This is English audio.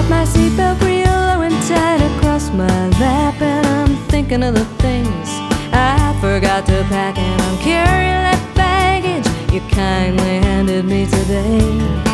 My seatbelt real low and tight across my lap, and I'm thinking of the things I forgot to pack, and I'm carrying that baggage you kindly handed me today.